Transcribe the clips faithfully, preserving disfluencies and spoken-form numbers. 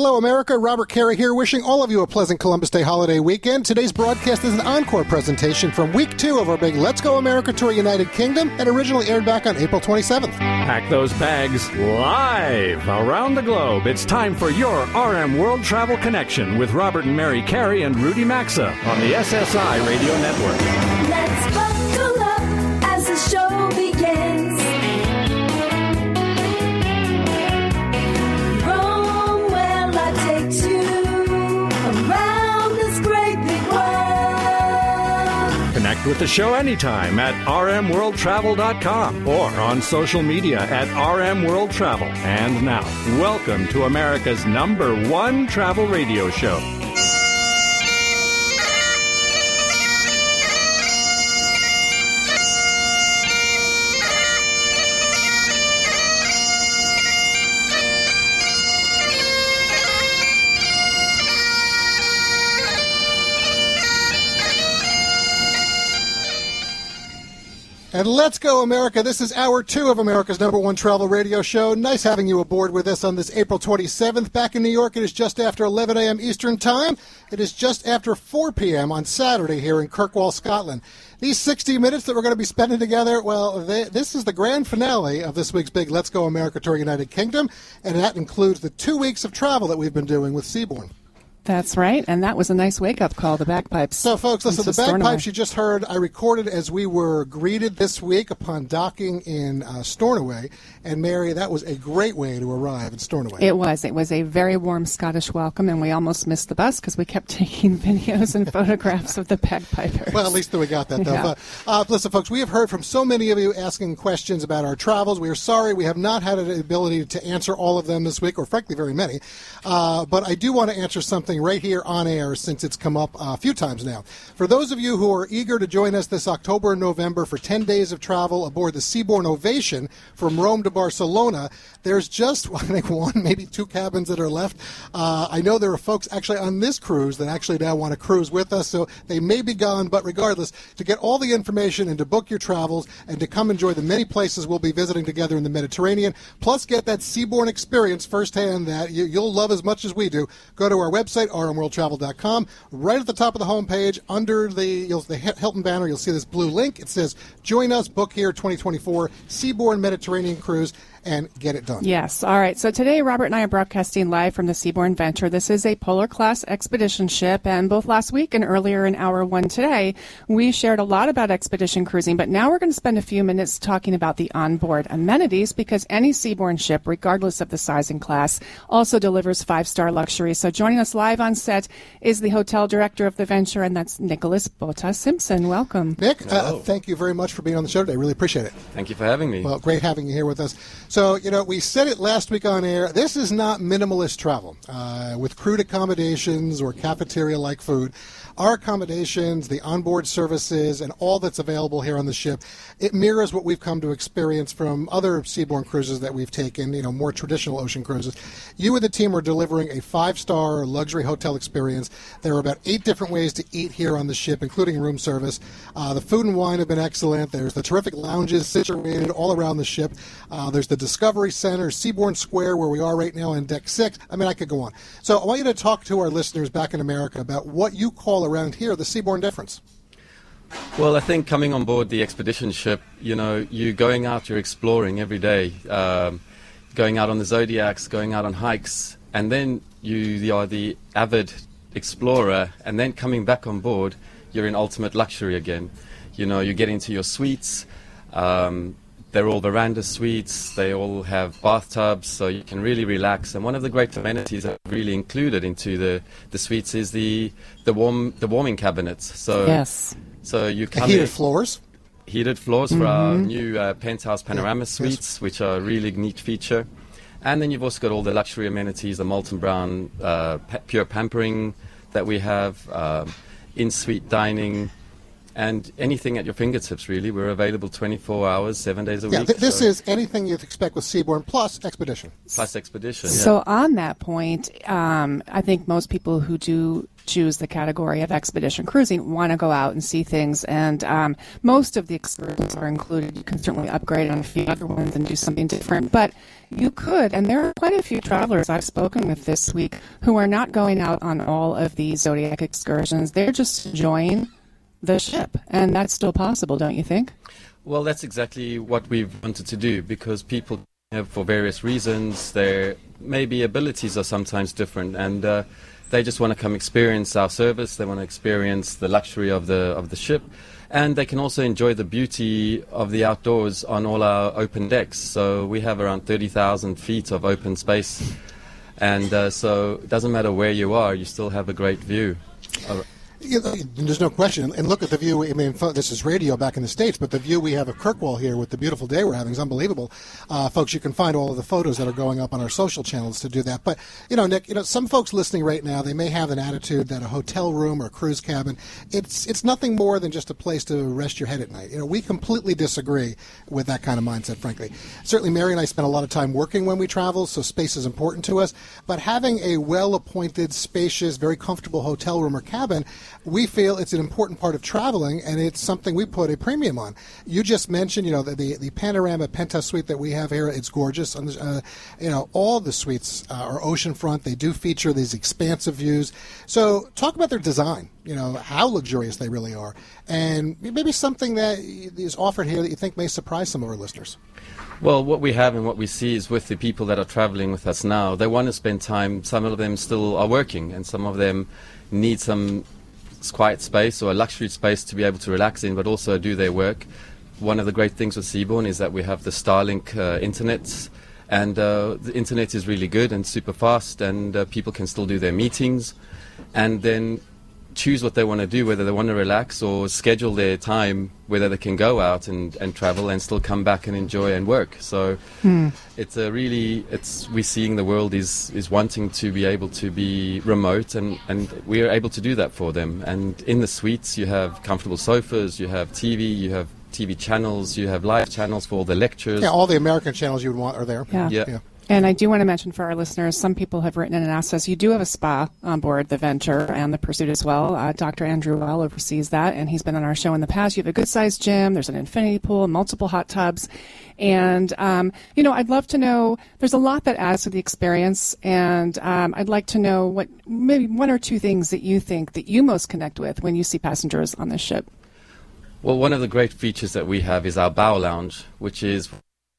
Hello, America. Robert Carey here, wishing all of you a pleasant Columbus Day holiday weekend. Today's broadcast is an encore presentation from week two of our big Let's Go America Tour United Kingdom, and originally aired back on April twenty-seventh. Pack those bags live around the globe. It's time for your R M World Travel Connection with Robert and Mary Carey and Rudy Maxa on the S S I Radio Network. Let's buckle up as the show begins. Rome, well, I take you around this great big world. Connect with the show anytime at r m world travel dot com or on social media at R M World Travel. And now, welcome to America's number one travel radio show. And let's go, America. This is hour two of America's number one travel radio show. Nice having you aboard with us on this April twenty-seventh. Back in New York, it is just after eleven a.m. Eastern Time. It is just after four p.m. on Saturday here in Kirkwall, Scotland. These sixty minutes that we're going to be spending together, well, they, this is the grand finale of this week's big Let's Go America Tour United Kingdom, and that includes the two weeks of travel that we've been doing with Seabourn. That's right, and that was a nice wake-up call, the bagpipes. So, folks, listen, the bagpipes you just heard, I recorded as we were greeted this week upon docking in uh, Stornoway. And, Mary, that was a great way to arrive in Stornoway. It was. It was a very warm Scottish welcome, and we almost missed the bus because we kept taking videos and photographs of the bagpipers. Well, at least we got that, though. Yeah. But, uh, listen, folks, we have heard from so many of you asking questions about our travels. We are sorry we have not had the ability to answer all of them this week, or frankly, very many. Uh, but I do want to answer something right here on air since it's come up a few times now. For those of you who are eager to join us this October and November for ten days of travel aboard the Seabourn Ovation from Rome to Barcelona, there's just, I think, one, maybe two cabins that are left. Uh, I know there are folks actually on this cruise that actually now want to cruise with us, so they may be gone, but regardless, to get all the information and to book your travels and to come enjoy the many places we'll be visiting together in the Mediterranean, plus get that Seabourn experience firsthand that you, you'll love as much as we do, go to our website, r m world travel dot com. Right at the top of the homepage, under the, you'll, the Hilton banner, you'll see this blue link. It says, Join Us, Book Here twenty twenty-four Seabourn Mediterranean Cruise, and get it done. Yes. All right. So today, Robert and I are broadcasting live from the Seabourn Venture. This is a polar class expedition ship, and both last week and earlier in hour one today, we shared a lot about expedition cruising, but now we're going to spend a few minutes talking about the onboard amenities, because any Seabourn ship, regardless of the size and class, also delivers five-star luxury. So joining us live on set is the hotel director of the Venture, and that's Nicholas Bota Simpson. Welcome. Nick, uh, thank you very much for being on the show today. Really appreciate it. Thank you for having me. Well, great having you here with us. So, you know, we said it last week on air, this is not minimalist travel uh, with crude accommodations or cafeteria-like food. Our accommodations, the onboard services, and all that's available here on the ship, it mirrors what we've come to experience from other Seabourn cruises that we've taken, you know, more traditional ocean cruises. You and the team are delivering a five-star luxury hotel experience. There are about eight different ways to eat here on the ship, including room service. Uh, the food and wine have been excellent. There's the terrific lounges situated all around the ship. Uh, there's the Discovery Center, Seabourn Square, where we are right now on deck six. I mean, I could go on. So I want you to talk to our listeners back in America about what you call around here the Seabourn difference. Well, I think coming on board the expedition ship, you know, you're going out, you're exploring every day, um, going out on the Zodiacs, going out on hikes, and then you, you are the avid explorer, and then coming back on board, you're in ultimate luxury again. You know, you get into your suites. Um, They're all veranda suites. They all have bathtubs, so you can really relax. And one of the great amenities that I've really included into the, the suites is the the warm the warming cabinets. So yes. So you come heated in, floors. Heated floors Mm-hmm. for our new uh, penthouse panorama Yeah, suites, yes. which are a really neat feature. And then you've also got all the luxury amenities, the Molton Brown uh, pa- pure pampering that we have, um, in-suite dining. and anything at your fingertips, really. We're available twenty-four hours, seven days a Yeah, week. th- this so is anything you'd expect with Seabourn plus Expedition. plus Expedition. Yeah. So on that point, um, I think most people who do choose the category of expedition cruising want to go out and see things, and um, most of the excursions are included. You can certainly upgrade on a few other ones and do something different, but you could, and there are quite a few travelers I've spoken with this week who are not going out on all of these Zodiac excursions. They're just enjoying the ship, and that's still possible, don't you think? Well, that's exactly what we've wanted to do, because people have, for various reasons, their maybe abilities are sometimes different, and uh, they just want to come experience our service. They want to experience the luxury of the of the ship, and they can also enjoy the beauty of the outdoors on all our open decks. So we have around thirty thousand feet of open space, and uh, so it doesn't matter where you are, you still have a great view. Uh, You know, there's no question. And look at the view. I mean, fo- this is radio back in the States, but the view we have of Kirkwall here with the beautiful day we're having is unbelievable. Uh, folks, you can find all of the photos that are going up on our social channels to do that. But, you know, Nick, you know, some folks listening right now, they may have an attitude that a hotel room or a cruise cabin, it's it's nothing more than just a place to rest your head at night. You know, we completely disagree with that kind of mindset, frankly. Certainly, Mary and I spend a lot of time working when we travel, so space is important to us. But having a well-appointed, spacious, very comfortable hotel room or cabin, we feel it's an important part of traveling, and it's something we put a premium on. You just mentioned, you know, the the, the panorama penthouse suite that we have here. It's gorgeous. Uh, you know, all the suites uh, are oceanfront. They do feature these expansive views. So, talk about their design. You know, how luxurious they really are, and maybe something that is offered here that you think may surprise some of our listeners. Well, what we have and what we see is with the people that are traveling with us now, they want to spend time. Some of them still are working, and some of them need some quiet space or a luxury space to be able to relax in, but also do their work. One of the great things with Seabourn is that we have the Starlink uh, internet, and uh, the internet is really good and super fast, and uh, people can still do their meetings and then choose what they want to do, whether they want to relax or schedule their time, whether they can go out and, and travel and still come back and enjoy and work. So hmm. it's a really, it's we're seeing the world is, is wanting to be able to be remote, and, and we are able to do that for them. And in the suites you have comfortable sofas, you have T V, you have T V channels, you have live channels for all the lectures. Yeah, all the American channels you would want are there. Yeah. Yeah. yeah. And I do want to mention for our listeners, some people have written in and asked us, you do have a spa on board the Venture and the Pursuit as well. Uh, Doctor Andrew Well oversees that, and he's been on our show in the past. You have a good-sized gym. There's an infinity pool, multiple hot tubs. And, um, you know, I'd love to know, there's a lot that adds to the experience, and um, I'd like to know what maybe one or two things that you think that you most connect with when you see passengers on this ship. Well, one of the great features that we have is our bow lounge, which is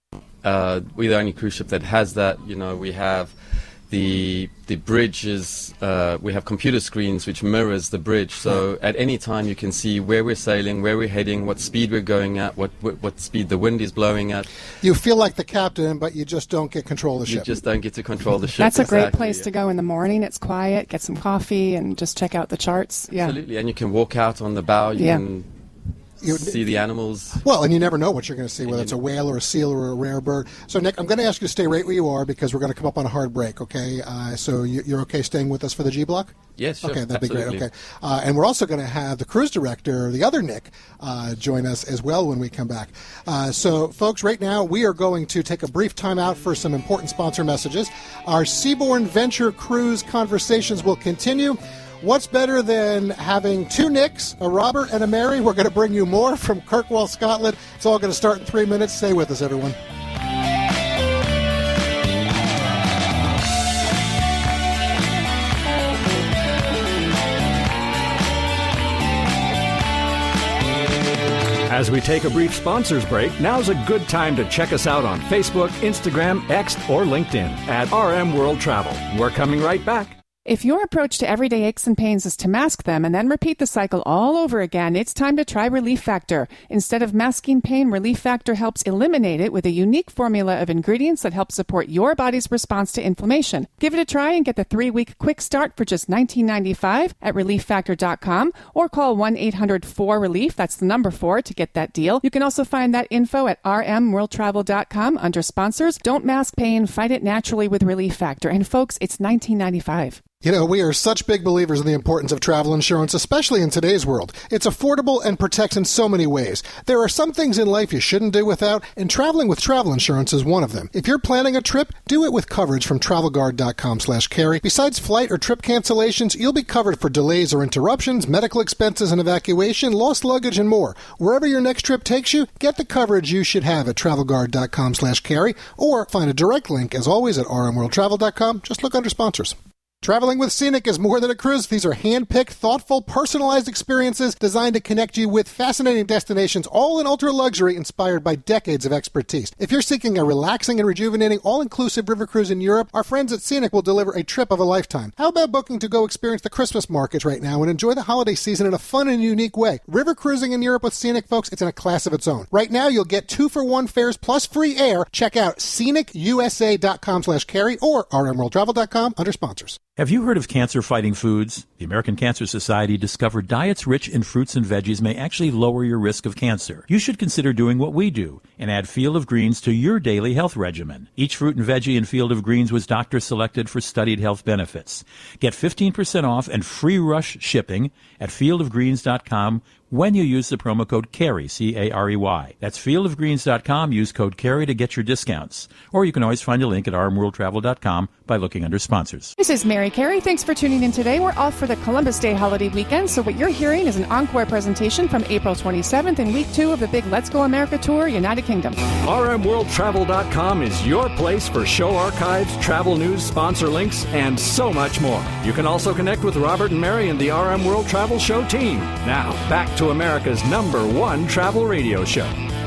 Uh, we're the only cruise ship that has that. You know, we have the the bridges, uh, we have computer screens which mirrors the bridge. So at any time you can see where we're sailing, where we're heading, what speed we're going at, what what, what speed the wind is blowing at. You feel like the captain, but you just don't get control of the you ship. You just don't get to control the ship. That's a exactly, great place yeah. to go in the morning. It's quiet, get some coffee, and just check out the charts. Yeah. Absolutely, and you can walk out on the bow. You Yeah. can You- see the animals. Well, and you never know what you're going to see, whether it's a whale or a seal or a rare bird. So, Nick, I'm going to ask you to stay right where you are because we're going to come up on a hard break, okay? Uh, so you, you're okay staying with us for the G Block? Yes, sure. Okay, that'd absolutely. be great. Okay, uh, and we're also going to have the cruise director, the other Nick, uh, join us as well when we come back. Uh, so, folks, right now we are going to take a brief time out for some important sponsor messages. Our Seabourn Venture Cruise conversations will continue. What's better than having two Nicks, a Robert and a Mary? We're going to bring you more from Kirkwall, Scotland. It's all going to start in three minutes. Stay with us, everyone. As we take a brief sponsors break, now's a good time to check us out on Facebook, Instagram, X, or LinkedIn at R M World Travel. We're coming right back. If your approach to everyday aches and pains is to mask them and then repeat the cycle all over again, it's time to try Relief Factor. Instead of masking pain, Relief Factor helps eliminate it with a unique formula of ingredients that help support your body's response to inflammation. Give it a try and get the three-week quick start for just nineteen ninety-five dollars at relief factor dot com or call one eight hundred four relief, that's the number four, to get that deal. You can also find that info at r m world travel dot com under sponsors. Don't mask pain, fight it naturally with Relief Factor. And folks, it's nineteen ninety-five dollars. You know, we are such big believers in the importance of travel insurance, especially in today's world. It's affordable and protects in so many ways. There are some things in life you shouldn't do without, and traveling with travel insurance is one of them. If you're planning a trip, do it with coverage from travel guard dot com slash carry. Besides flight or trip cancellations, you'll be covered for delays or interruptions, medical expenses and evacuation, lost luggage, and more. Wherever your next trip takes you, get the coverage you should have at travel guard dot com slash carry, or find a direct link, as always, at r m world travel dot com. Just look under sponsors. Traveling with Scenic is more than a cruise. These are hand-picked, thoughtful, personalized experiences designed to connect you with fascinating destinations, all in ultra-luxury, inspired by decades of expertise. If you're seeking a relaxing and rejuvenating, all-inclusive river cruise in Europe, our friends at Scenic will deliver a trip of a lifetime. How about booking to go experience the Christmas markets right now and enjoy the holiday season in a fun and unique way? River cruising in Europe with Scenic, folks, it's in a class of its own. Right now, you'll get two-for-one fares plus free air. Check out scenic u s a dot com slash carry or r m world travel dot com under sponsors. Have you heard of cancer-fighting foods? The American Cancer Society discovered diets rich in fruits and veggies may actually lower your risk of cancer. You should consider doing what we do and add Field of Greens to your daily health regimen. Each fruit and veggie in Field of Greens was doctor-selected for studied health benefits. Get fifteen percent off and free rush shipping at field of greens dot com when you use the promo code CARRY, C A R E Y. That's field of greens dot com. Use code CARRY to get your discounts. Or you can always find a link at r m world travel dot com by looking under sponsors. This is Mary Carey. Thanks for tuning in today. We're off for the Columbus Day holiday weekend, so what you're hearing is an encore presentation from April twenty-seventh in week two of the big Let's Go America Tour, United Kingdom. r m world travel dot com is your place for show archives, travel news, sponsor links, and so much more. You can also connect with Robert and Mary and the R M World Travel Show team. Now, back to America's number one travel radio show.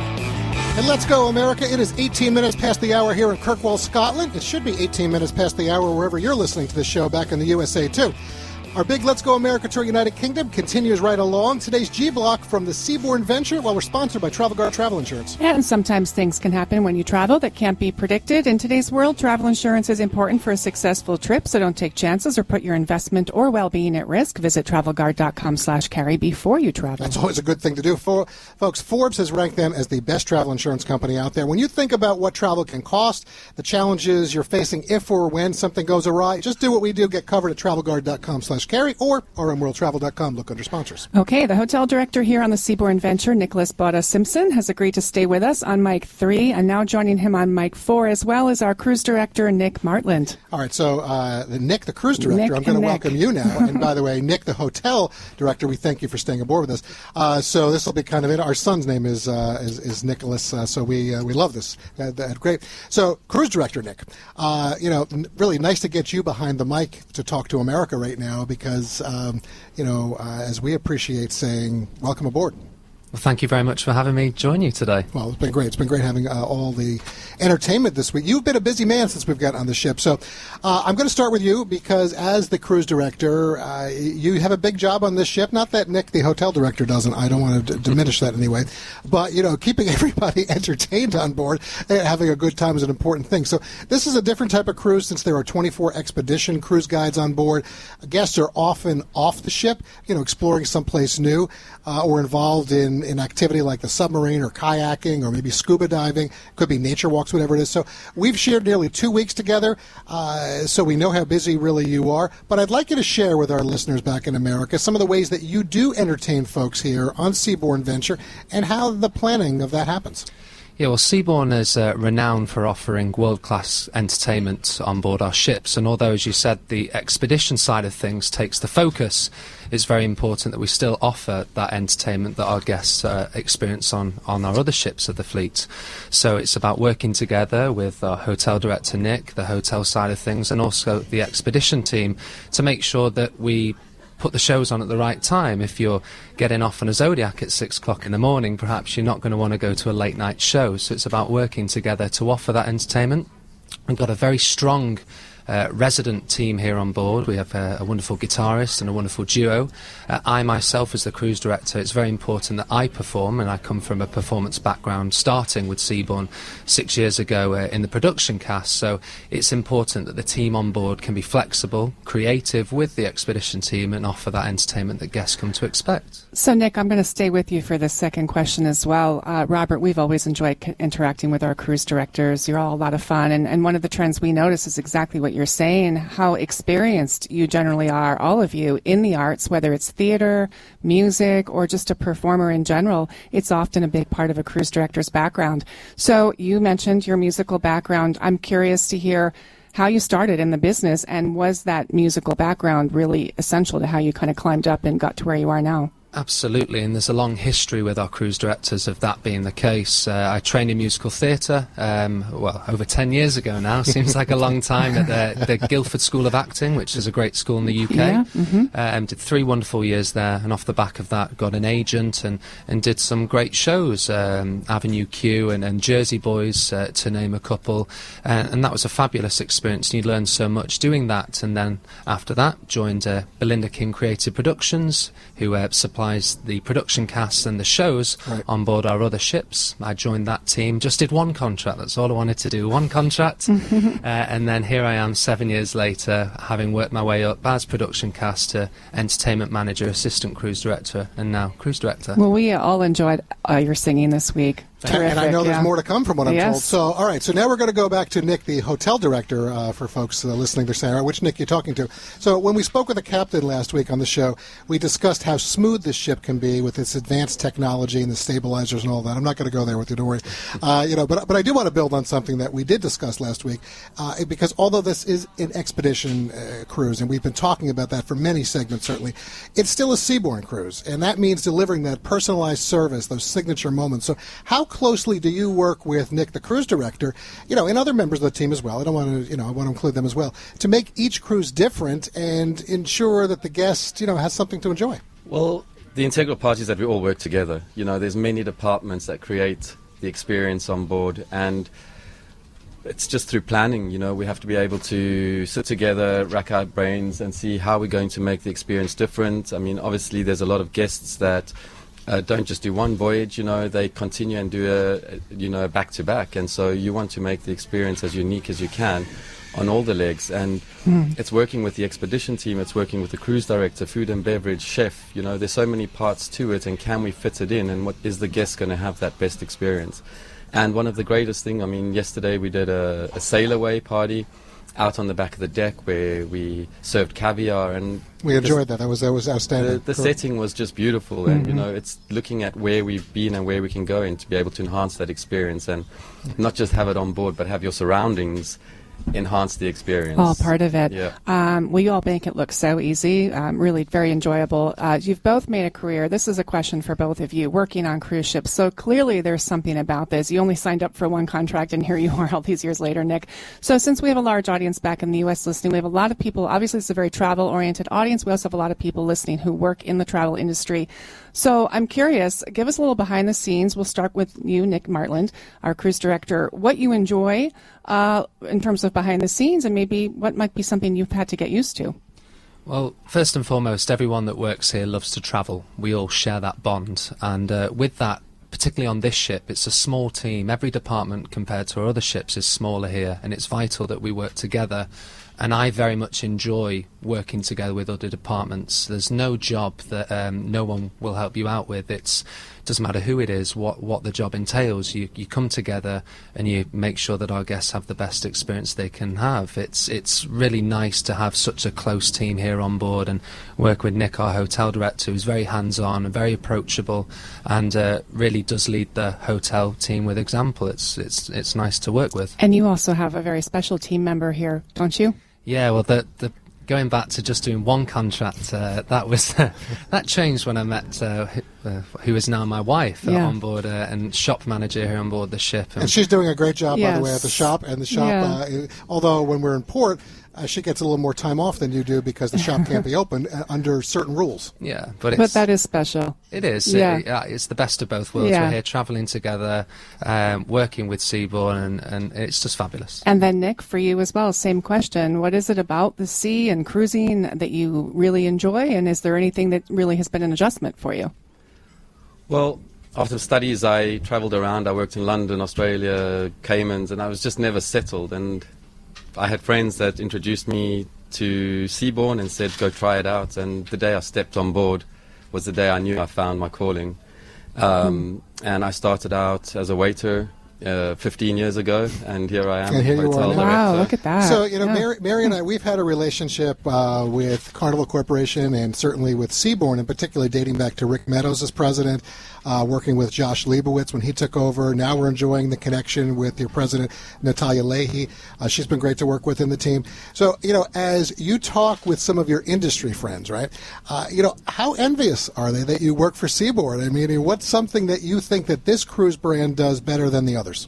And let's go, America. It is eighteen minutes past the hour here in Kirkwall, Scotland. It should be eighteen minutes past the hour wherever you're listening to this show back in the U S A, too. Our big Let's Go America Tour United Kingdom continues right along. Today's G-Block from the Seabourn Venture, while we're sponsored by Travel Guard Travel Insurance. And sometimes things can happen when you travel that can't be predicted. In today's world, travel insurance is important for a successful trip, so don't take chances or put your investment or well-being at risk. Visit travel guard dot com slash carry before you travel. That's always a good thing to do. For, folks, Forbes has ranked them as the best travel insurance company out there. When you think about what travel can cost, the challenges you're facing if or when something goes awry, just do what we do. Get covered at travel guard dot com slash carry or r m world travel dot com. Look under sponsors. Okay, the hotel director here on the Seabourn Venture, Nicholas Botta Simpson, has agreed to stay with us on mic three, and now joining him on mic four, as well as our cruise director, Nick Martland. All right, so uh, Nick, the cruise director, Nick I'm going to Nick. welcome you now. And by the way, Nick, the hotel director, we thank you for staying aboard with us. Uh, so this will be kind of it. Our son's name is uh, is, is Nicholas, uh, so we uh, we love this. Uh, that, great. So, cruise director Nick, uh, you know, n- really nice to get you behind the mic to talk to America right now because, um, you know, uh, as we appreciate saying, welcome aboard. Well, thank you very much for having me join you today. Well, it's been great. It's been great having uh, all the entertainment this week. You've been a busy man since we've got on the ship. So uh, I'm going to start with you because as the cruise director, uh, you have a big job on this ship. Not that Nick, the hotel director, doesn't. I don't want to d- diminish that in any way. But, you know, keeping everybody entertained on board and having a good time is an important thing. So this is a different type of cruise since there are twenty-four expedition cruise guides on board. Guests are often off the ship, you know, exploring someplace new uh, or involved in in activity like the submarine or kayaking or maybe scuba diving. Could be nature walks, whatever it is. So we've shared nearly two weeks together, uh, so we know how busy really you are. But I'd like you to share with our listeners back in America some of the ways that you do entertain folks here on Seabourn Venture and how the planning of that happens. Yeah, well, Seabourn is uh, renowned for offering world-class entertainment on board our ships, and although, as you said, the expedition side of things takes the focus, it's very important that we still offer that entertainment that our guests uh, experience on, on our other ships of the fleet. So it's about working together with our hotel director, Nick, the hotel side of things, and also the expedition team to make sure that we put the shows on at the right time. If you're getting off on a Zodiac at six o'clock in the morning, perhaps you're not going to want to go to a late night show. So it's about working together to offer that entertainment. We've got a very strong uh, resident team here on board. We have uh, a wonderful guitarist and a wonderful duo. Uh, I myself, as the cruise director, it's very important that I perform, and I come from a performance background, starting with Seabourn six years ago uh, in the production cast. So it's important that the team on board can be flexible, creative with the expedition team, and offer that entertainment that guests come to expect. So, Nick, I'm going to stay with you for the second question as well. Uh, Robert, we've always enjoyed c- interacting with our cruise directors. You're all a lot of fun, and, and one of the trends we notice is exactly what you're you're saying, how experienced you generally are, all of you, in the arts, whether it's theater, music, or just a performer in general. It's often a big part of a cruise director's background. So you mentioned your musical background. I'm curious to hear how you started in the business, and was that musical background really essential to how you kind of climbed up and got to where you are now? Absolutely, and there's a long history with our cruise directors of that being the case. Uh, I trained in musical theatre, um, well, over ten years ago now, seems like a long time, at the, the Guildford School of Acting, which is a great school in the U K. Yeah, mm-hmm. um, did three wonderful years there, and off the back of that got an agent and, and did some great shows, um, Avenue Q and, and Jersey Boys, uh, to name a couple, uh, and that was a fabulous experience, and you learned so much doing that. And then after that, joined uh, Belinda King Creative Productions, who uh, supplied the production casts and the shows right. on board our other ships. I joined that team, just did one contract, that's all I wanted to do, one contract, uh, and then here I am seven years later, having worked my way up as production cast to entertainment manager, assistant cruise director, and now cruise director. Well, we all enjoyed uh, your singing this week. Terrific, and I know yeah. there's more to come from what I'm yes. told. So, all right. So now we're going to go back to Nick, the hotel director, uh, for folks uh, listening. They're saying, all right, which Nick you're talking to? So when we spoke with the captain last week on the show, we discussed how smooth this ship can be with its advanced technology and the stabilizers and all that. I'm not going to go there with you, don't worry. Uh, you know, but but I do want to build on something that we did discuss last week, uh, because although this is an expedition uh, cruise, and we've been talking about that for many segments, certainly, it's still a seaborne cruise, and that means delivering that personalized service, those signature moments. So how closely do you work with Nick, the cruise director, you know, and other members of the team as well? I don't want to, you know, I want to include them as well, to make each cruise different and ensure that the guest, you know, has something to enjoy. Well, the integral part is that we all work together. You know, there's many departments that create the experience on board, and it's just through planning. You know, we have to be able to sit together, rack our brains, and see how we're going to make the experience different. I mean, obviously, there's a lot of guests that Uh, don't just do one voyage, you know, they continue and do a, a you know, back to back, and so you want to make the experience as unique as you can on all the legs. And mm. it's working with the expedition team, it's working with the cruise director, food and beverage, chef, you know, there's so many parts to it, and can we fit it in, and what is the guest going to have that best experience? And one of the greatest thing, I mean, yesterday we did a, a sail away party out on the back of the deck where we served caviar, and we enjoyed that. That was that was outstanding. The, the setting was just beautiful, mm-hmm. and you know, it's looking at where we've been and where we can go, and to be able to enhance that experience, and not just have it on board, but have your surroundings enhance the experience. All part of it. Yeah. Um, well, you all make it look so easy, um, really very enjoyable. Uh, you've both made a career. This is a question for both of you, working on cruise ships. So clearly there's something about this. You only signed up for one contract, and here you are all these years later, Nick. So since we have a large audience back in the U S listening, we have a lot of people, obviously it's a very travel-oriented audience. We also have a lot of people listening who work in the travel industry. So I'm curious, give us a little behind the scenes. We'll start with you, Nick Martland, our cruise director, what you enjoy uh, in terms of behind the scenes, and maybe what might be something you've had to get used to. Well, first and foremost, everyone that works here loves to travel. We all share that bond, and uh, with that, particularly on this ship, it's a small team. Every department compared to our other ships is smaller here, and it's vital that we work together. And I very much enjoy working together with other departments. There's no job that um, no one will help you out with. It's doesn't matter who it is, what what the job entails. You you come together and you make sure that our guests have the best experience they can have. It's it's really nice to have such a close team here on board, and work with Nick, our hotel director, who's very hands-on and very approachable, and uh, really does lead the hotel team with example. It's it's it's nice to work with. And you also have a very special team member here, don't you? Yeah, well, the the going back to just doing one contract, uh, that was uh, that changed when I met uh, who, uh, who is now my wife uh, yeah. on board, uh, and shop manager here on board the ship. And, and she's doing a great job, yes. by the way, at the shop. And the shop, yeah. uh, although when we're in port, uh, she gets a little more time off than you do because the shop can't be open uh, under certain rules. Yeah, but it's, but that is special. It is. Yeah. It, uh, it's the best of both worlds. Yeah. We're here travelling together, um, working with Seabourn, and, and it's just fabulous. And then, Nick, for you as well, same question. What is it about the sea and cruising that you really enjoy, and is there anything that really has been an adjustment for you? Well, after studies, I travelled around. I worked in London, Australia, Caymans, and I was just never settled. And I had friends that introduced me to Seabourn and said, go try it out. And the day I stepped on board was the day I knew I found my calling. Um, mm. And I started out as a waiter, uh, fifteen years ago, and here I am, And here you are hotel now. director. Wow, look at that. So, you know, Yeah. Mary, Mary and I, we've had a relationship uh, with Carnival Corporation and certainly with Seabourn, in particular dating back to Rick Meadows as president, uh, working with Josh Leibowitz when he took over. Now we're enjoying the connection with your president, Natalia Leahy. Uh, she's been great to work with in the team. So, you know, as you talk with some of your industry friends, right, uh, you know, how envious are they that you work for Seabourn? I mean, what's something that you think that this cruise brand does better than the others?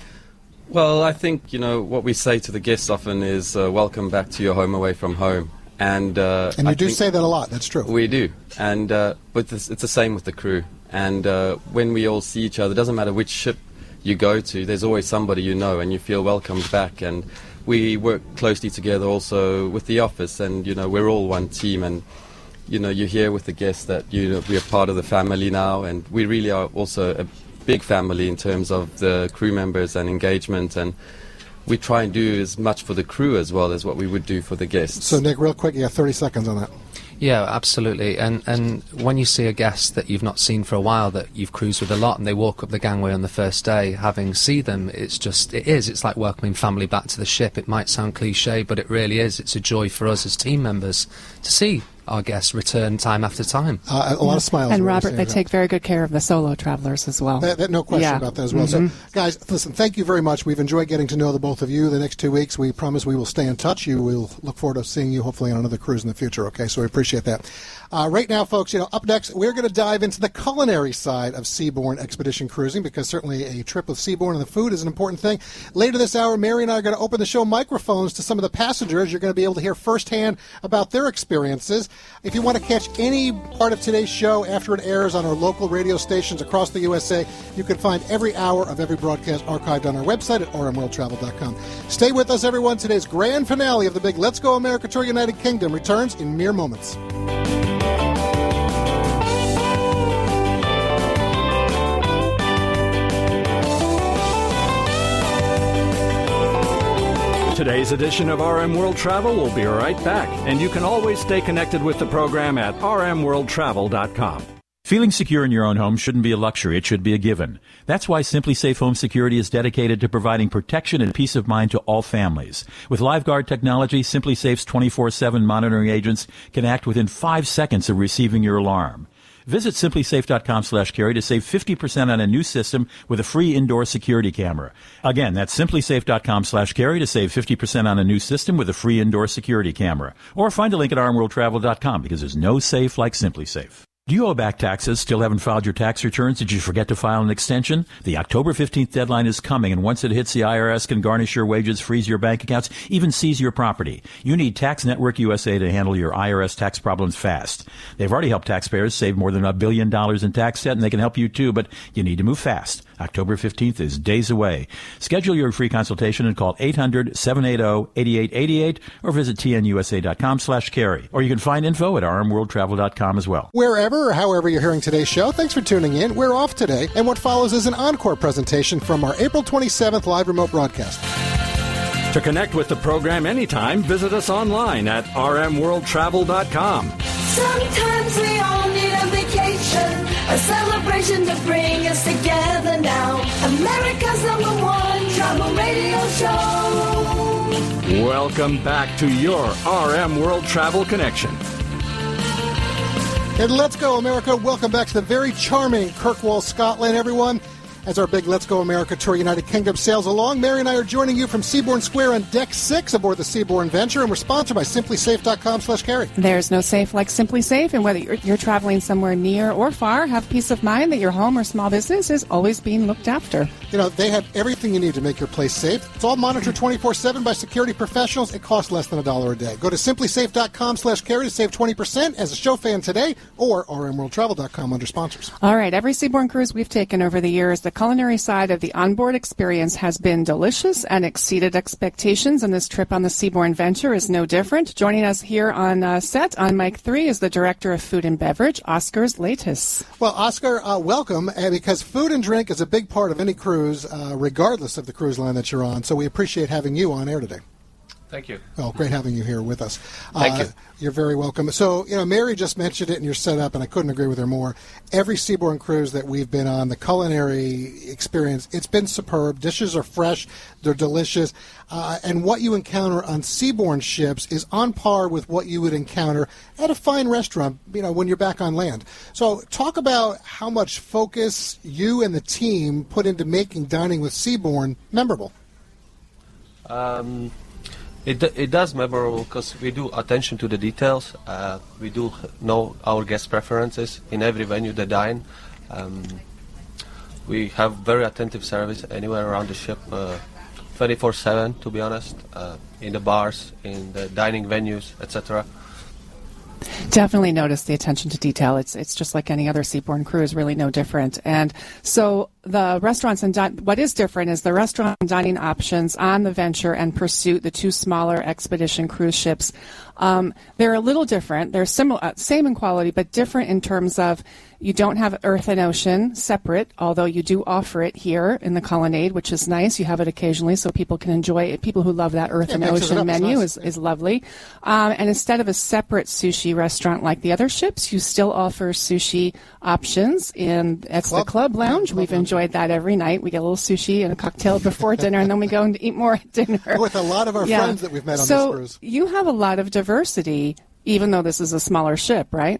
Well, I think, you know, what we say to the guests often is, uh, welcome back to your home away from home. And, uh, And you I do think say that a lot. That's true. we do. And uh, but this, it's the same with the crew. And uh, when we all see each other, it doesn't matter which ship you go to, there's always somebody you know, and you feel welcomed back. And we work closely together also with the office, and, you know, we're all one team. And, you know, you hear with the guests that, you know, we are part of the family now, and we really are also a big family in terms of the crew members and engagement, and we try and do as much for the crew as well as what we would do for the guests. So, Nick, real quick, you got thirty seconds on that. Yeah, absolutely. And and when you see a guest that you've not seen for a while, that you've cruised with a lot, and they walk up the gangway on the first day, having seen them, it's just, it is, it's like welcoming family back to the ship. It might sound cliche, but it really is. It's a joy for us as team members to see our guests return time after time. Uh, a lot of smiles. And when you Robert, say they that. take very good care of the solo travelers as well. That, that, no question Yeah. about that as well. Mhm. So, guys, listen, thank you very much. We've enjoyed getting to know the both of you the next two weeks. We promise we will stay in touch. You will look forward to seeing you hopefully on another cruise in the future, okay? So we appreciate that. Uh, right now, folks, you know, up next, we're going to dive into the culinary side of Seabourn Expedition Cruising, because certainly a trip with Seabourn and the food is an important thing. Later this hour, Mary and I are going to open the show microphones to some of the passengers. You're going to be able to hear firsthand about their experiences. If you want to catch any part of today's show after it airs on our local radio stations across the U S A, you can find every hour of every broadcast archived on our website at r m world travel dot com. Stay with us, everyone. Today's grand finale of the big Let's Go America Tour United Kingdom returns in mere moments. Today's edition of R M World Travel will be right back, and you can always stay connected with the program at r m world travel dot com. Feeling secure in your own home shouldn't be a luxury, it should be a given. That's why Simply Safe Home Security is dedicated to providing protection and peace of mind to all families. With LiveGuard technology, Simply Safe's twenty-four seven monitoring agents can act within five seconds of receiving your alarm. Visit simply safe dot com slash carry to save fifty percent on a new system with a free indoor security camera. Again, that's simply safe dot com slash carry to save fifty percent on a new system with a free indoor security camera. Or find a link at r m world travel dot com, because there's no safe like Simply Safe. Do you owe back taxes? Still haven't filed your tax returns? Did you forget to file an extension? The October fifteenth deadline is coming, and once it hits, the I R S can garnish your wages, freeze your bank accounts, even seize your property. You need Tax Network U S A to handle your I R S tax problems fast. They've already helped taxpayers save more than a billion dollars in tax debt, and they can help you too, but you need to move fast. October fifteenth is days away. Schedule your free consultation and call eight hundred, seven eight zero, eight eight eight eight or visit t n u s a dot com slash carry. Or you can find info at r m world travel dot com as well. Wherever or however you're hearing today's show, thanks for tuning in. We're off today, and what follows is an encore presentation from our April twenty-seventh live remote broadcast. To connect with the program anytime, visit us online at r m world travel dot com. Sometimes we all need a vacation, a celebration to bring us together now. America's number one travel radio show. Welcome back to your R M World Travel Connection. And Let's Go America, welcome back to the very charming Kirkwall, Scotland, everyone. As our big Let's Go America Tour United Kingdom sails along, Mary and I are joining you from Seabourn Square on Deck six aboard the Seabourn Venture, and we're sponsored by simply safe dot com slash carry. There's no safe like Simply Safe, and whether you're, you're traveling somewhere near or far, have peace of mind that your home or small business is always being looked after. You know, they have everything you need to make your place safe. It's all monitored twenty-four seven by security professionals. It costs less than a dollar a day. Go to simply safe dot com slash carry to save twenty percent as a show fan today, or r m world travel dot com under sponsors. All right, every Seabourn cruise we've taken over the years, the culinary side of the onboard experience has been delicious and exceeded expectations, and this trip on the Seabourn Venture is no different. Joining us here on uh, set on Mic three is the Director of Food and Beverage, Oscar Zlatis. Well, Oscar, uh, welcome, uh, because food and drink is a big part of any cruise, uh, regardless of the cruise line that you're on, so we appreciate having you on air today. Thank you. Well, great having you here with us. Thank uh, you. You're very welcome. So, you know, Mary just mentioned it in your setup, and I couldn't agree with her more. Every Seabourn cruise that we've been on, the culinary experience, it's been superb. Dishes are fresh. They're delicious. Uh, and what you encounter on Seabourn ships is on par with what you would encounter at a fine restaurant, you know, when you're back on land. So talk about how much focus you and the team put into making dining with Seabourn memorable. Um... It it does memorable because we do attention to the details. Uh, we do know our guest preferences in every venue they dine. Um, we have very attentive service anywhere around the ship, uh, twenty-four seven to be honest, uh, in the bars, in the dining venues, et cetera. Definitely notice the attention to detail. It's it's just like any other Seabourn cruise, really no different. And so the restaurants and din- what is different is the restaurant and dining options on the Venture and Pursuit, the two smaller expedition cruise ships. Um, they're a little different. They're similar, uh, same in quality, but different in terms of you don't have Earth and Ocean separate, although you do offer it here in the Colonnade, which is nice. You have it occasionally so people can enjoy it. People who love that Earth Yeah, and mixes it Ocean up. It's menu nice. is, is lovely. Um, and instead of a separate sushi restaurant like the other ships, you still offer sushi options. In That's Club. the Club Lounge. Club We've Lounge. enjoyed that every night. We get a little sushi and a cocktail before dinner, and then we go and eat more at dinner. With a lot of our Yeah. friends that we've met on so this cruise. you have a lot of diversity, even though this is a smaller ship, right?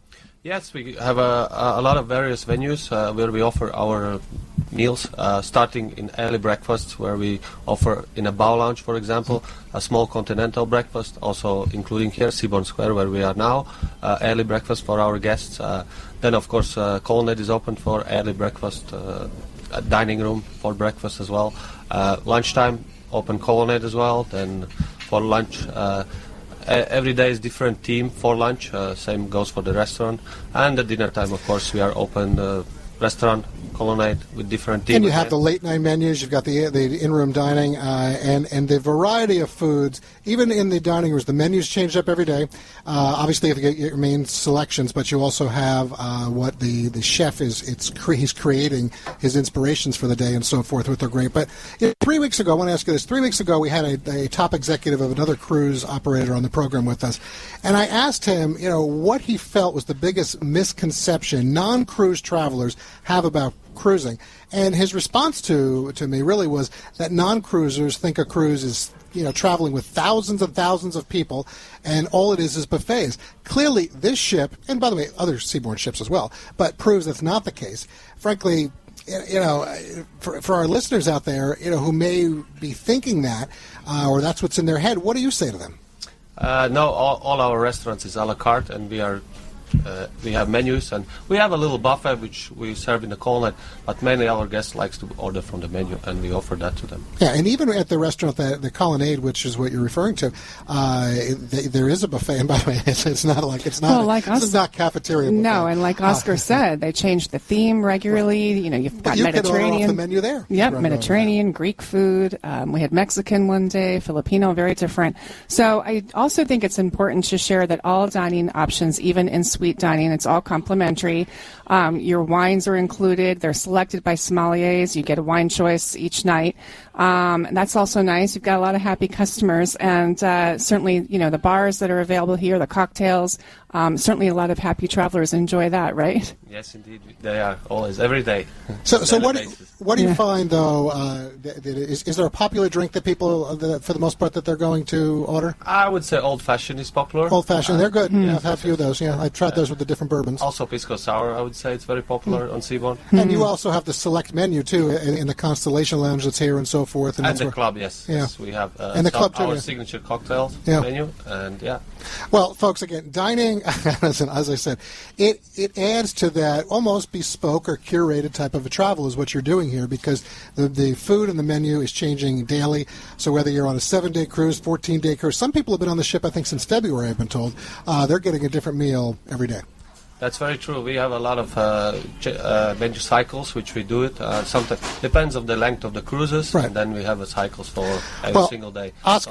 Yes, we have a, a lot of various venues uh, where we offer our meals, uh, starting in early breakfasts, where we offer in a bow lounge, for example, a small continental breakfast, also including here, Seabourn Square, where we are now, uh, early breakfast for our guests. Uh, then, of course, uh, Colonnade is open for early breakfast, uh, a dining room for breakfast as well. Uh, lunchtime, open Colonnade as well. Then for lunch, uh, every day is different theme for lunch. Uh, same goes for the restaurant. And at dinner time, of course, we are open uh, restaurant, Colonnade, with different theme. And you have the again. late night menus. You've got the the in-room dining, uh, and and the variety of foods. Even in the dining rooms, the menus change up every day. Uh, obviously, you have to get your main selections, but you also have uh, what the, the chef is. It's cre- he's creating his inspirations for the day and so forth, which are great. But you know, three weeks ago, I want to ask you this. Three weeks ago, we had a, a top executive of another cruise operator on the program with us, and I asked him, you know, what he felt was the biggest misconception non-cruise travelers have about cruising. And his response to to me really was that non-cruisers think a cruise is, you know, traveling with thousands and thousands of people, and all it is is buffets. Clearly, this ship, and by the way, other Seabourn ships as well, but proves that's not the case. Frankly, you know, for, for our listeners out there, you know, who may be thinking that, uh, or that's what's in their head, what do you say to them? Uh, no, all, all our restaurants is a la carte, and we are uh, we have menus, and we have a little buffet which we serve in the Colonnade, but mainly our guests likes to order from the menu, and we offer that to them. Yeah, and even at the restaurant, the, the Colonnade, which is what you're referring to, uh, th- there is a buffet. And by the way, it's, it's not like it's not Well, like this us- is not cafeteria buffet. No, and like Oscar Uh, said, they change the theme regularly. You know, you've got you can order off Mediterranean. the menu there. Yep, Right, Mediterranean, Greek food. Um, we had Mexican one day, Filipino, very different. So I also think it's important to share that all dining options, even in suite dining, it's all complimentary. Um, your wines are included. They're selected by sommeliers. You get a wine choice each night. Um, and that's also nice. You've got a lot of happy customers, and uh, certainly, you know, the bars that are available here, the cocktails. Um, certainly, a lot of happy travelers enjoy that, right? Yes, indeed, they are always every day. So, so Daily what? basis. What do you Yeah. find though? Uh, that, that is, is there a popular drink that people, uh, that, for the most part, that they're going to order? I would say old fashioned is popular. Old fashioned, they're good. Hmm. Yeah, I've had a few of those. Yeah, I tried those with the different bourbons. Also, pisco sour, I would say it's very popular on Seabourn. And you also have the select menu too in, in the Constellation Lounge that's here and so forth. And, And that's the where- club, yes. Yeah. yes. We have uh, And the some- club too, our yeah. signature cocktails Yeah. menu, and yeah. Well, folks, again, dining, as, as I said, it it adds to that almost bespoke or curated type of a travel is what you're doing here, because the, the food and the menu is changing daily. So whether you're on a seven-day cruise, fourteen-day cruise, some people have been on the ship, I think, since February, I've been told. Uh, they're getting a different meal every day. That's very true. We have a lot of uh, ch- uh, menu cycles, which we do it. Uh, sometimes depends on the length of the cruises, Right. and then we have a cycles for every Well, single day. Oscars, So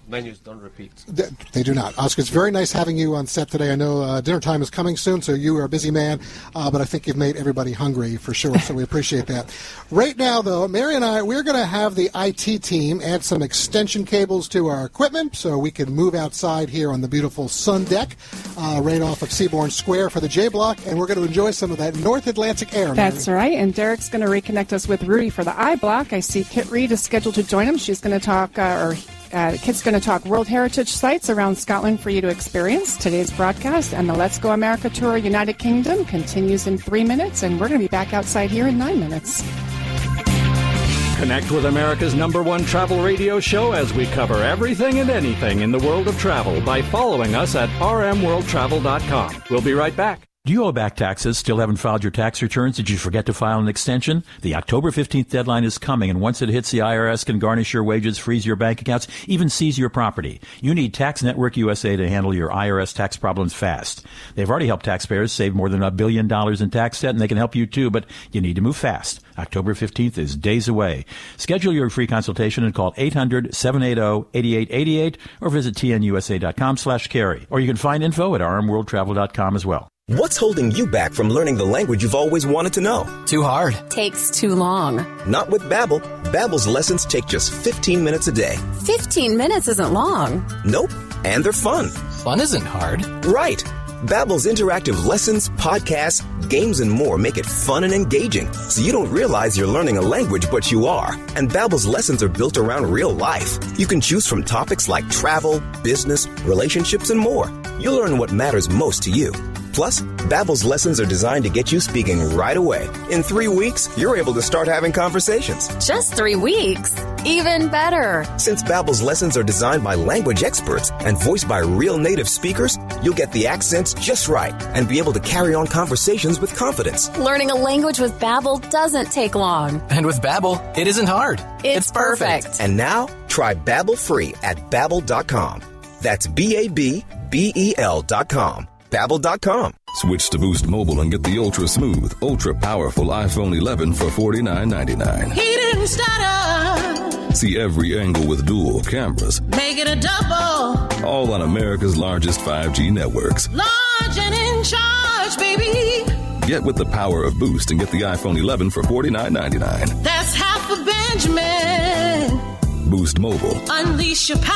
menus don't repeat. They, they do not. Oscar, it's very nice having you on set today. I know uh, dinner time is coming soon, so you are a busy man, uh, but I think you've made everybody hungry for sure, so we appreciate that. Right now, though, Mary and I, we're going to have the I T team add some extension cables to our equipment so we can move outside here on the beautiful sun deck uh, right off of Seabourn Square for the J Block, and we're going to enjoy some of that North Atlantic air. That's Mary. right, and Derek's going to reconnect us with Rudy for the I Block. I see Kit Reed is scheduled to join him. She's going to talk, uh, or uh, Kit's going to talk World Heritage sites around Scotland for you to experience. Today's broadcast and the Let's Go America Tour United Kingdom continues in three minutes, and we're going to be back outside here in nine minutes. Connect with America's number one travel radio show as we cover everything and anything in the world of travel by following us at r m world travel dot com. We'll be right back. Do you owe back taxes? Still haven't filed your tax returns? Did you forget to file an extension? The October fifteenth deadline is coming, and once it hits, the I R S can garnish your wages, freeze your bank accounts, even seize your property. You need Tax Network U S A to handle your I R S tax problems fast. They've already helped taxpayers save more than a billion dollars in tax debt, and they can help you too, but you need to move fast. October fifteenth is days away. Schedule your free consultation and call eight hundred, seven eight zero, eight eight eight eight or visit t n u s a dot com slash carry. Or you can find info at r m world travel dot com as well. What's holding you back from learning the language you've always wanted to know? Too hard. Takes too long. Not with Babbel. Babbel's lessons take just fifteen minutes a day. fifteen minutes isn't long. Nope. And they're fun. Fun isn't hard. Right. Babbel's interactive lessons, podcasts, games, and more make it fun and engaging, so you don't realize you're learning a language, but you are. And Babbel's lessons are built around real life. You can choose from topics like travel, business, relationships, and more. You'll learn what matters most to you. Plus, Babbel's lessons are designed to get you speaking right away. In three weeks, you're able to start having conversations. Just three weeks? Even better. Since Babbel's lessons are designed by language experts and voiced by real native speakers, you'll get the accents just right and be able to carry on conversations with confidence. Learning a language with Babbel doesn't take long. And with Babbel, it isn't hard. It's, it's perfect. perfect. And now, try Babbel free at babbel dot com. That's B A B B E L dot com. Babbel dot com. Switch to Boost Mobile and get the ultra smooth, ultra powerful iPhone eleven for forty-nine ninety-nine. He didn't stutter. See every angle with dual cameras. Make it a double. All on America's largest five G networks. Large and in charge, baby. Get with the power of Boost and get the iPhone eleven for forty-nine ninety-nine. That's half a Benjamin. Boost Mobile. Unleash your power.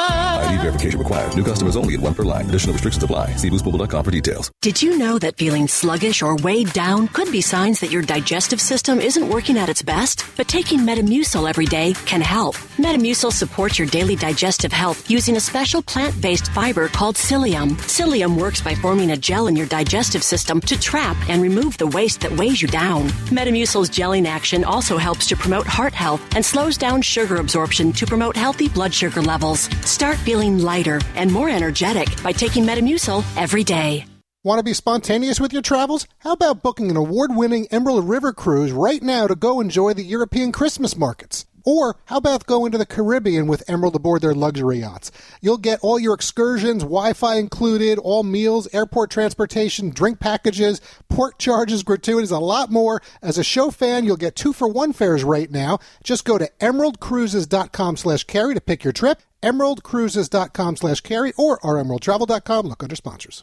I D verification required. New customers only. Get one per line. Additional restrictions apply. See boost mobile dot com for details. Did you know that feeling sluggish or weighed down could be signs that your digestive system isn't working at its best? But taking Metamucil every day can help. Metamucil supports your daily digestive health using a special plant-based fiber called psyllium. Psyllium works by forming a gel in your digestive system to trap and remove the waste that weighs you down. Metamucil's gelling action also helps to promote heart health and slows down sugar absorption to promote healthy blood sugar levels. Start feeling lighter and more energetic by taking Metamucil every day. Want to be spontaneous with your travels? How about booking an award-winning Emerald River cruise right now to go enjoy the European Christmas markets? Or how about going to the Caribbean with Emerald aboard their luxury yachts? You'll get all your excursions, Wi-Fi included, all meals, airport transportation, drink packages, port charges, gratuities, a lot more. As a show fan, you'll get two-for-one fares right now. Just go to emerald cruises dot com slash carry to pick your trip, emerald cruises dot com slash carry, or r m world travel dot com. Look under sponsors.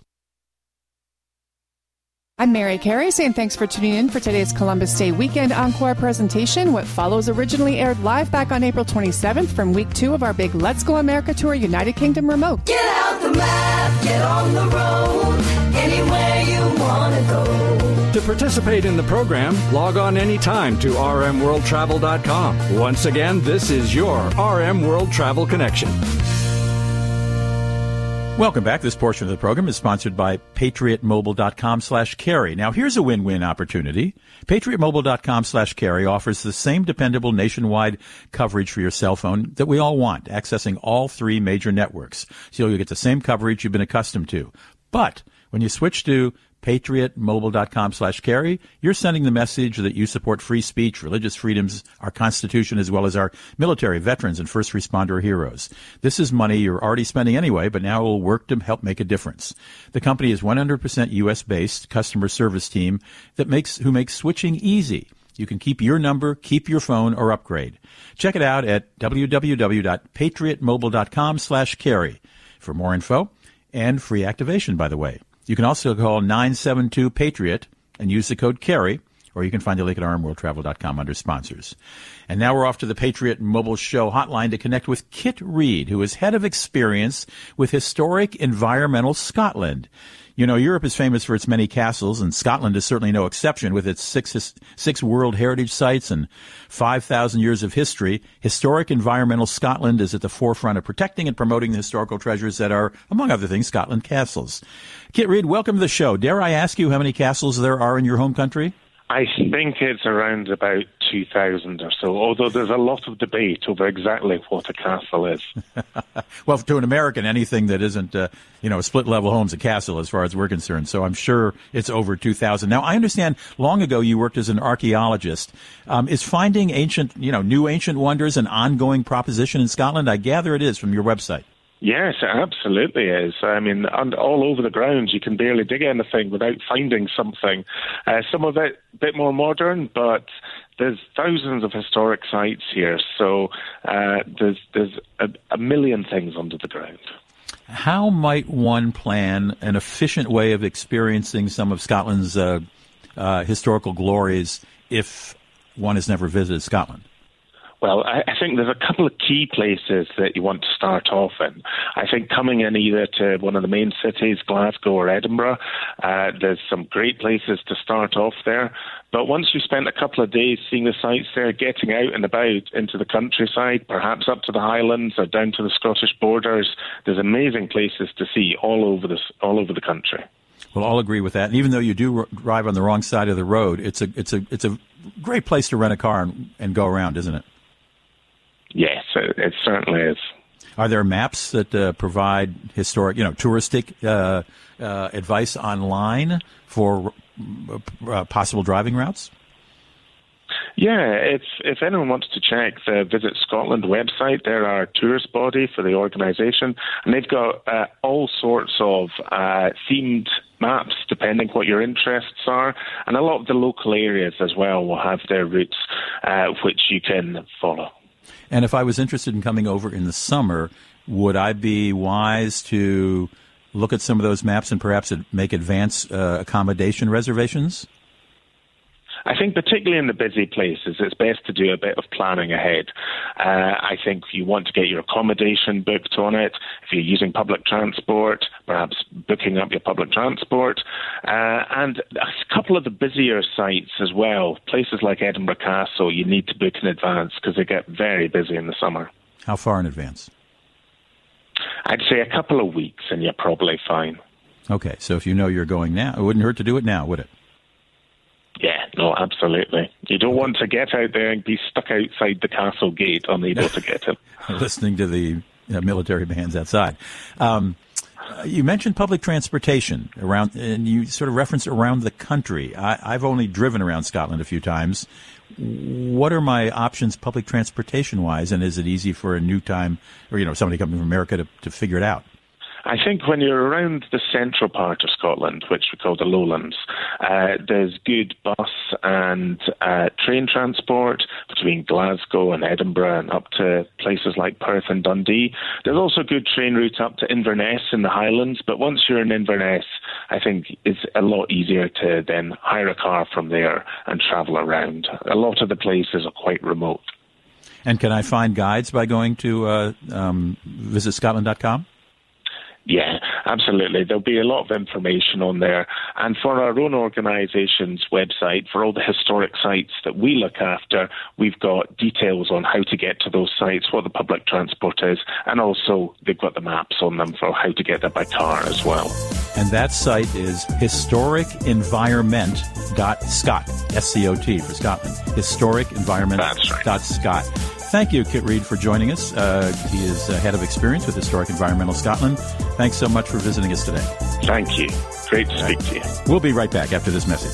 I'm Mary Carey, saying thanks for tuning in for today's Columbus Day Weekend Encore presentation. What follows originally aired live back on April twenty-seventh from week two of our big Let's Go America Tour United Kingdom remote. Get out the map, get on the road, anywhere you want to go. To participate in the program, log on anytime to r m world travel dot com. Once again, this is your R M World Travel Connection. Welcome back. This portion of the program is sponsored by patriot mobile dot com slash carry. Now, here's a win-win opportunity. patriot mobile dot com slash carry offers the same dependable nationwide coverage for your cell phone that we all want, accessing all three major networks. So you'll get the same coverage you've been accustomed to. But when you switch to patriot mobile dot com slash carry, you're sending the message that you support free speech, religious freedoms, our Constitution, as well as our military, veterans, and first responder heroes. This is money you're already spending anyway, but now it will work to help make a difference. The company is one hundred percent U S based customer service team that makes who makes switching easy. You can keep your number, keep your phone, or upgrade. Check it out at www.patriotmobile.com slash carry for more info and free activation, by the way. You can also call nine seven two PATRIOT and use the code CARRY, or you can find the link at r m world travel dot com under sponsors. And now we're off to the Patriot Mobile Show hotline to connect with Kit Reed, who is head of experience with Historic Environmental Scotland. You know, Europe is famous for its many castles, and Scotland is certainly no exception with its six six World Heritage Sites and five thousand years of history. Historic Environmental Scotland is at the forefront of protecting and promoting the historical treasures that are, among other things, Scotland castles. Kit Reed, welcome to the show. Dare I ask you how many castles there are in your home country? I think it's around about two thousand or so, although there's a lot of debate over exactly what a castle is. Well, to an American, anything that isn't, uh, you know, a split-level home's a castle as far as we're concerned, so I'm sure it's over two thousand. Now, I understand long ago you worked as an archaeologist. Um, is finding ancient, you know, new ancient wonders an ongoing proposition in Scotland? I gather it is from your website. Yes, it absolutely is. I mean, and all over the grounds, you can barely dig anything without finding something. Uh, some of it a bit more modern, but there's thousands of historic sites here, so uh, there's there's a, a million things under the ground. How might one plan an efficient way of experiencing some of Scotland's uh, uh, historical glories if one has never visited Scotland? Well, I, I think there's a couple of key places that you want to start off in. I think coming in either to one of the main cities, Glasgow or Edinburgh, uh, there's some great places to start off there. But once you've spent a couple of days seeing the sites there, getting out and about into the countryside, perhaps up to the Highlands or down to the Scottish borders, there's amazing places to see all over this, all over the country. Well, I'll agree with that. And even though you do drive on the wrong side of the road, it's a it's a it's a great place to rent a car and, and go around, isn't it? Yes, it, it certainly is. Are there maps that uh, provide historic, you know, touristic uh, uh, advice online for uh, possible driving routes? Yeah, if if anyone wants to check the Visit Scotland website, they're our tourist body for the organisation, and they've got uh, all sorts of uh, themed maps depending what your interests are, and a lot of the local areas as well will have their routes uh, which you can follow. And if I was interested in coming over in the summer, would I be wise to look at some of those maps and perhaps make advance uh, accommodation reservations? I think particularly in the busy places, it's best to do a bit of planning ahead. Uh, I think you want to get your accommodation booked on it. If you're using public transport, perhaps booking up your public transport. Uh, and a couple of the busier sites as well, places like Edinburgh Castle, you need to book in advance because they get very busy in the summer. How far in advance? I'd say a couple of weeks and you're probably fine. Okay, so if you know you're going now, it wouldn't hurt to do it now, would it? Yeah, no, absolutely. You don't want to get out there and be stuck outside the castle gate unable to get in. Listening to the uh, military bands outside. Um, you mentioned public transportation around, and you sort of referenced around the country. I, I've only driven around Scotland a few times. What are my options public transportation-wise, and is it easy for a new time, or, you know, somebody coming from America to, to figure it out? I think when you're around the central part of Scotland, which we call the Lowlands, uh, there's good bus and uh, train transport between Glasgow and Edinburgh and up to places like Perth and Dundee. There's also good train route up to Inverness in the Highlands, but once you're in Inverness, I think it's a lot easier to then hire a car from there and travel around. A lot of the places are quite remote. And can I find guides by going to uh, um, visit scotland dot com? Yeah, absolutely. There'll be a lot of information on there. And for our own organisation's website, for all the historic sites that we look after, we've got details on how to get to those sites, what the public transport is, and also they've got the maps on them for how to get there by car as well. And that site is historic environment dot scot, S C O T for Scotland, historic environment dot scot. Thank you, Kit Reed, for joining us. Uh, he is uh, head of experience with Historic Environmental Scotland. Thanks so much for visiting us today. Thank you. Great to speak to you. We'll be right back after this message.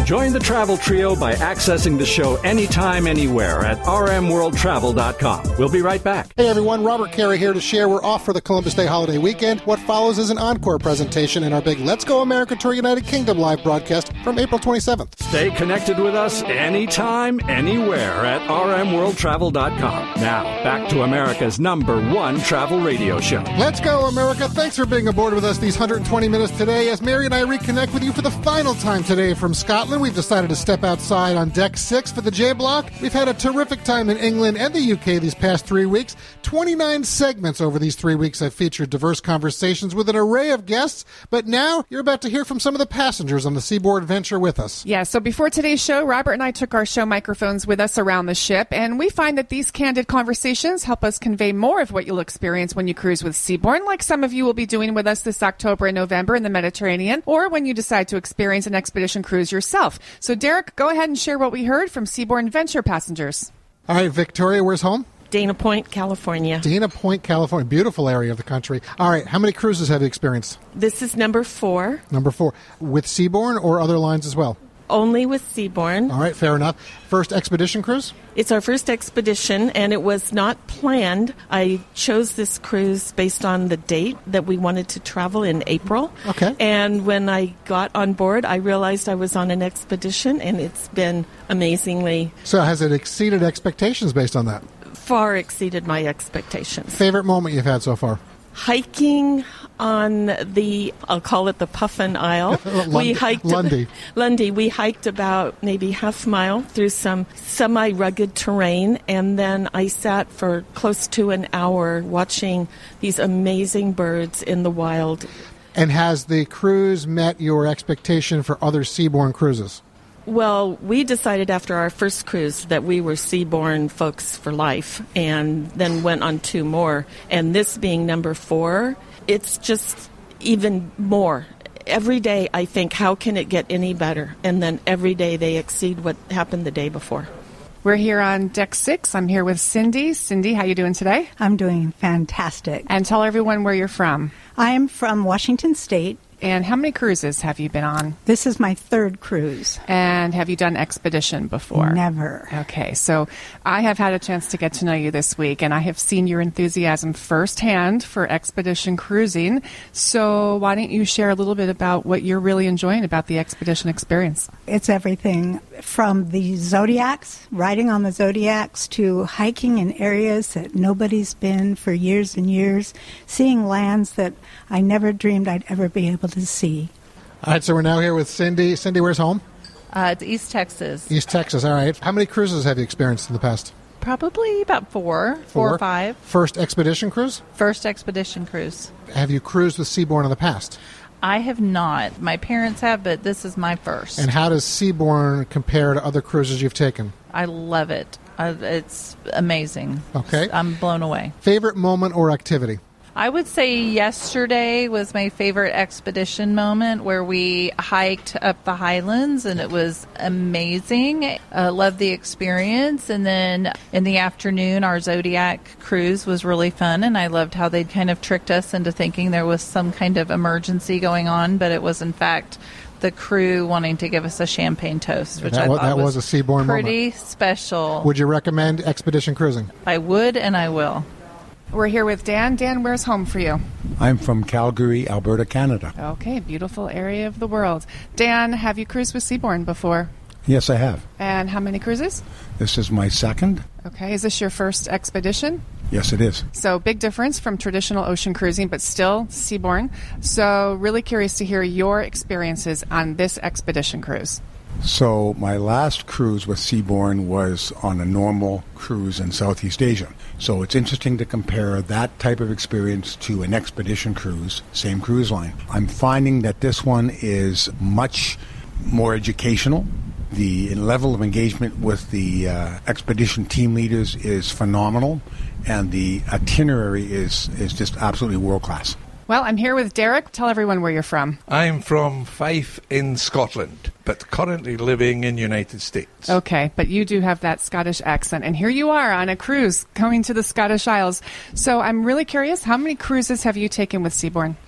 Join the travel trio by accessing the show anytime, anywhere at r m world travel dot com. We'll be right back. Hey everyone, Robert Carey here to share we're off for the Columbus Day holiday weekend. What follows is an encore presentation in our big Let's Go America Tour United Kingdom live broadcast from April twenty-seventh. Stay connected with us anytime, anywhere at r m world travel dot com. Now, back to America's number one travel radio show. Let's go, America. Thanks for being aboard with us these one hundred twenty minutes today. As Mary and I reconnect with you for the final time today from Scotland, we've decided to step outside on deck six for the J Block. We've had a terrific time in England and the U K these past three weeks. twenty-nine segments over these three weeks have featured diverse conversations with an array of guests. But now you're about to hear from some of the passengers on the Seaboard Venture with us. Yeah, so before today's show, Robert and I took our show microphones with us around the ship, and we find that these candid conversations help us convey more of what you'll experience when you cruise with Seabourn, like some of you will be doing with us this October and November in the Mediterranean, or when you decide to experience an expedition cruise yourself. So Derek, go ahead and share what we heard from Seabourn Venture passengers. All right, Victoria, where's home? Dana Point, California. Dana Point, California. Beautiful area of the country. All right, how many cruises have you experienced? This is number four. Number four. With Seabourn or other lines as well? Only with Seabourn. All right, fair enough. First expedition cruise? It's our first expedition, and it was not planned. I chose this cruise based on the date that we wanted to travel in April. Okay. And when I got on board, I realized I was on an expedition, and it's been amazingly... So has it exceeded expectations based on that? Far exceeded my expectations. Favorite moment you've had so far? Hiking on the, I'll call it the Puffin Isle. Lundy. We hiked Lundy. Lundy. We hiked about maybe half mile through some semi-rugged terrain, and then I sat for close to an hour watching these amazing birds in the wild. And has the cruise met your expectation for other Seabourn cruises? Well, we decided after our first cruise that we were Seabourn folks for life, and then went on two more. And this being number four, it's just even more. Every day I think, how can it get any better? And then every day they exceed what happened the day before. We're here on deck six. I'm here with Cindy. Cindy, how you doing today? I'm doing fantastic. And tell everyone where you're from. I am from Washington State. And how many cruises have you been on? This is my third cruise. And have you done expedition before? Never. Okay, so I have had a chance to get to know you this week, and I have seen your enthusiasm firsthand for expedition cruising. So why don't you share a little bit about what you're really enjoying about the expedition experience? It's everything from the Zodiacs, riding on the Zodiacs, to hiking in areas that nobody's been for years and years, seeing lands that I never dreamed I'd ever be able to see. All right, so we're now here with Cindy. Cindy, where's home? Uh, it's East Texas. East Texas, all right. How many cruises have you experienced in the past? Probably about four, four, four or five. First expedition cruise? First expedition cruise. Have you cruised with Seabourn in the past? I have not. My parents have, but this is my first. And how does Seabourn compare to other cruises you've taken? I love it. Uh, it's amazing. Okay. I'm blown away. Favorite moment or activity? I would say yesterday was my favorite expedition moment, where we hiked up the Highlands, and it was amazing. Uh, loved the experience. And then in the afternoon, our Zodiac cruise was really fun, and I loved how they kind of tricked us into thinking there was some kind of emergency going on, but it was in fact the crew wanting to give us a champagne toast, which that I was, thought that was, was a Seabourn pretty moment. special. Would you recommend expedition cruising? I would, and I will. We're here with Dan. Dan, where's home for you? I'm from Calgary, Alberta, Canada. Okay, beautiful area of the world. Dan, have you cruised with Seabourn before? Yes, I have. And how many cruises? This is my second. Okay, is this your first expedition? Yes, it is. So big difference from traditional ocean cruising, but still Seabourn. So really curious to hear your experiences on this expedition cruise. So my last cruise with Seabourn was on a normal cruise in Southeast Asia. So it's interesting to compare that type of experience to an expedition cruise, same cruise line. I'm finding that this one is much more educational. The level of engagement with the uh, expedition team leaders is phenomenal, and the itinerary is, is just absolutely world-class. Well, I'm here with Derek. Tell everyone where you're from. I'm from Fife in Scotland, but currently living in the United States. Okay, but you do have that Scottish accent. And here you are on a cruise going to the Scottish Isles. So I'm really curious, how many cruises have you taken with Seabourn?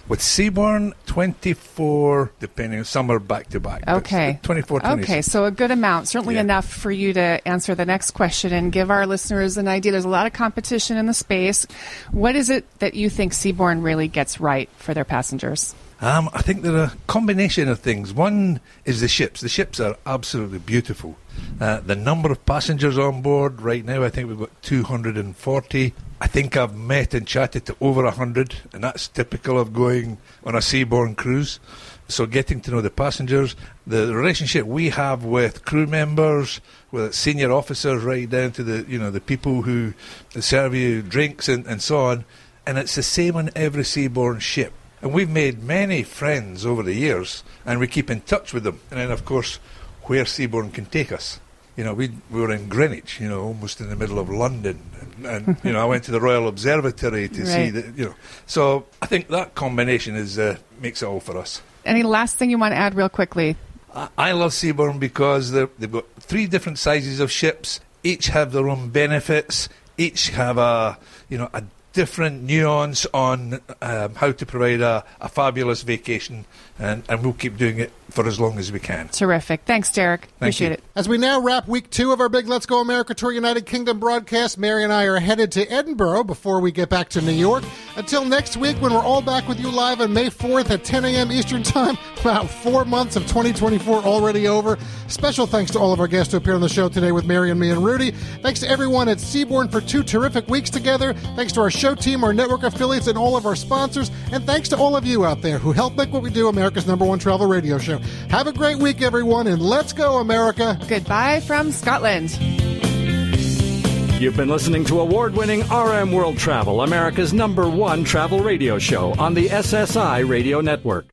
With Seabourn, twenty-four, depending on summer back to back. Okay. twenty-four, twenty-six. Okay, so a good amount. Certainly Yeah. enough for you to answer the next question and give our listeners an idea. There's a lot of competition in the space. What is it that you think Seabourn really gets right for their passengers? Um, I think there are a combination of things. One is the ships. The ships are absolutely beautiful. Uh, the number of passengers on board right now, I think we've got two hundred forty. I think I've met and chatted to over one hundred, and that's typical of going on a Seabourn cruise. So getting to know the passengers, the relationship we have with crew members, with senior officers right down to the, you know, the people who serve you drinks and, and so on. And it's the same on every Seabourn ship. And we've made many friends over the years, and we keep in touch with them. And then, of course, where Seabourn can take us. You know, we, we were in Greenwich, you know, almost in the middle of London. And, and you know, I went to the Royal Observatory to Right. see the, you know. So I think that combination is uh, makes it all for us. Any last thing you want to add real quickly? I, I love Seabourn because they're- they've got three different sizes of ships. Each have their own benefits. Each have a, you know, a different nuance on um, how to provide a, a fabulous vacation, and, and we'll keep doing it for as long as we can. Terrific. Thanks, Derek. Appreciate you. it. As we now wrap week two of our big Let's Go America Tour United Kingdom broadcast, Mary and I are headed to Edinburgh before we get back to New York. Until next week, when we're all back with you live on May fourth at ten a.m. Eastern Time. Wow, four months of twenty twenty-four already over. Special thanks to all of our guests who appeared on the show today with Mary and me and Rudy. Thanks to everyone at Seabourn for two terrific weeks together. Thanks to our show team, our network affiliates, and all of our sponsors. And thanks to all of you out there who help make what we do America's number one travel radio show. Have a great week, everyone, and let's go, America. Goodbye from Scotland. You've been listening to award-winning R M World Travel, America's number one travel radio show on the S S I Radio Network.